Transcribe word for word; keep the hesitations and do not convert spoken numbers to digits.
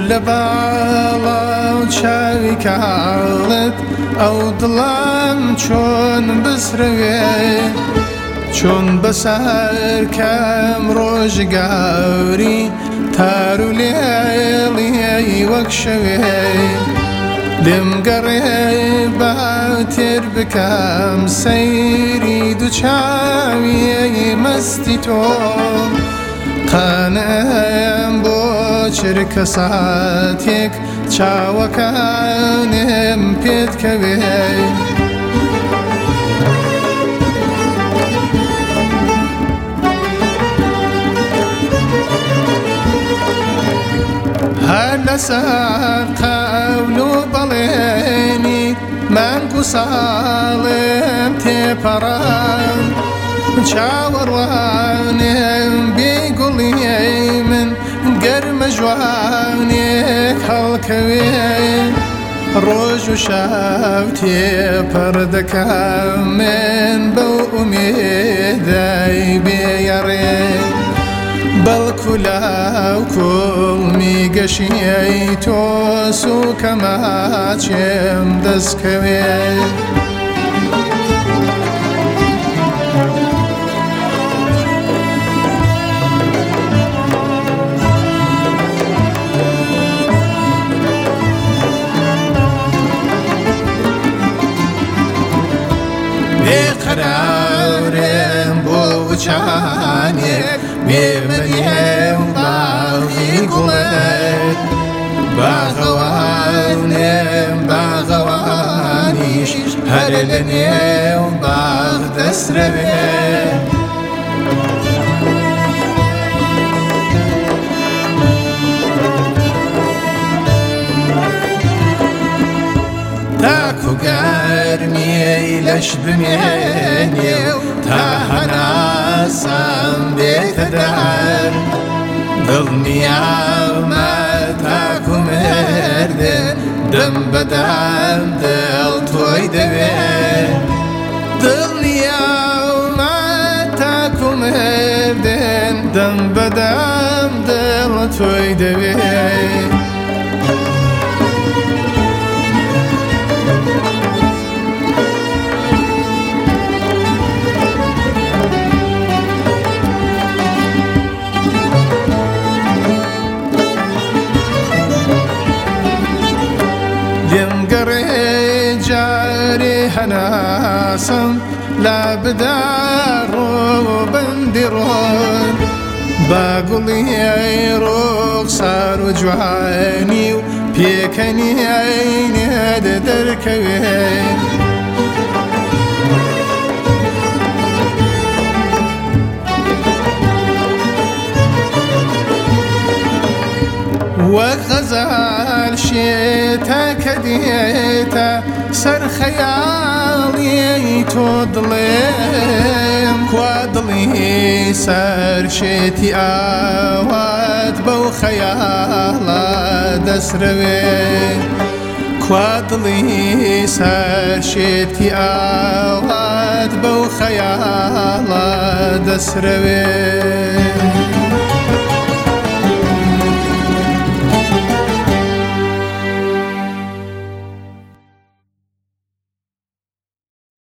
لباڵا و چاوی کاڵت ئەو دڵم چۆن بسرەوێ چۆن بەسەر کەم ڕۆژگاری تار و لێڵی وەک شەوێ لێم گەڕێ بە تێر بکەم سەیری دووچاوی مەستی تۆ قانەم بۆ چرکە ساتێک چاوەکانم پێت کەوێ هەر لەسەر قەول و بەڵێنی مانگ و ساڵم تێپەڕان چاوەڕوانم بێگوڵی من گەرمە جوانێک هەڵکەوێ ڕۆژ و شەو تێپەڕ دەکەم من بەو ئومێدەی بێیەڕێ بەڵکو لاو کوڵمی گەشیەی تۆ سووکەماچێم دەستکەوێ بێقەرارێم بۆ وچانێک بێمەریێم باغی گوڵێت باغەوانێم باغەوانیش هەر لە نێو باغ دەسرەوێت تاکو گەرمیەی لەش بمێنێ و تا هەناسەم بێتە دەر دڵنیامە تاکو مردن دەم بەدەم دڵ تۆی دەوێت دڵنیامە تاکو مردن دەم بەدەم دڵ تۆی دەوێت لێم گەڕێ جارێ هەناسم لا بدارۆ بەندی ڕۆن با گوڵی ڕوخسار و جوانی و پێکەنی عینێت دەرکەوێ وەک غەزال شێتە کە دێتە سەر خەیاڵی تۆ دڵێم کوا دڵی سەر شێتی ئاوات بەو خەیاڵە دەسرەوێ کوا دڵی سەر شێتی ئاوات بەو خەیاڵە دەسرەوێ